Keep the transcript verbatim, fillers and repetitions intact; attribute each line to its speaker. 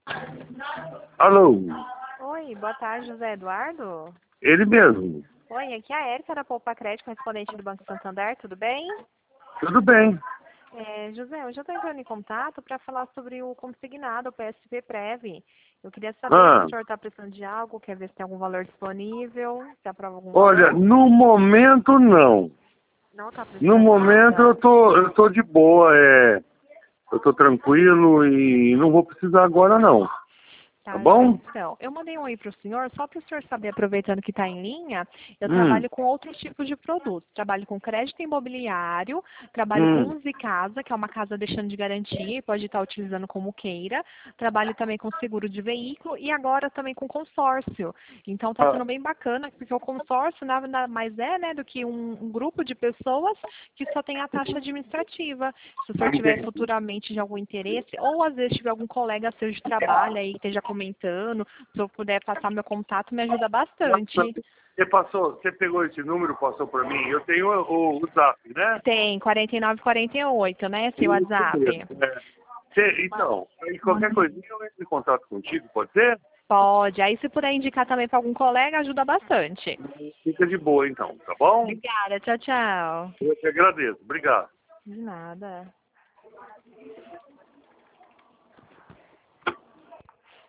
Speaker 1: Alô?
Speaker 2: Oi, boa tarde, José Eduardo.
Speaker 1: Ele mesmo.
Speaker 2: Oi, aqui é a Érica da Poupa Crédito, correspondente do Banco Santander, tudo bem?
Speaker 1: Tudo bem.
Speaker 2: É, José, hoje eu estou entrando em contato para falar sobre o consignado, o P S P Prev. Eu queria saber
Speaker 1: Ah,
Speaker 2: se o senhor está precisando de algo, quer ver se tem algum valor disponível, se aprova algum
Speaker 1: olha,
Speaker 2: valor.
Speaker 1: no momento não.
Speaker 2: Não está
Speaker 1: No
Speaker 2: precisando de
Speaker 1: momento eu
Speaker 2: nada?
Speaker 1: tô, eu tô de boa, é, eu tô tranquilo e não vou precisar agora não. Tá
Speaker 2: Tá, José,
Speaker 1: bom?
Speaker 2: então, eu mandei um oi para o senhor, só para o senhor saber, aproveitando que está em linha, eu
Speaker 1: Hum,
Speaker 2: trabalho com outros tipos de produtos. Trabalho com crédito imobiliário, trabalho com
Speaker 1: hum.
Speaker 2: Use Casa, que é uma casa deixando de garantia, pode estar utilizando como queira. Trabalho também com seguro de veículo e agora também com consórcio. Então está
Speaker 1: Ah,
Speaker 2: sendo bem bacana, porque o consórcio nada mais é, né, do que um, um grupo de pessoas que só tem a taxa administrativa. Se o senhor tiver
Speaker 1: entendi.
Speaker 2: futuramente de algum interesse, ou às vezes tiver algum colega seu de trabalho aí que esteja comentando, se eu puder passar meu contato, me ajuda bastante.
Speaker 1: Você passou, você pegou esse número, passou para mim? Eu tenho o, o, o Zap, né?
Speaker 2: Tem quarenta e nove quarenta e oito, né, seu
Speaker 1: Isso mesmo.
Speaker 2: WhatsApp?
Speaker 1: É. Você- então, aí qualquer coisinha eu entro em contato contigo, pode ser?
Speaker 2: Pode. Aí se puder indicar também para algum colega, ajuda bastante.
Speaker 1: Fica de boa então, tá bom?
Speaker 2: Obrigada. Tchau, tchau.
Speaker 1: Eu te agradeço. Obrigado.
Speaker 2: De nada.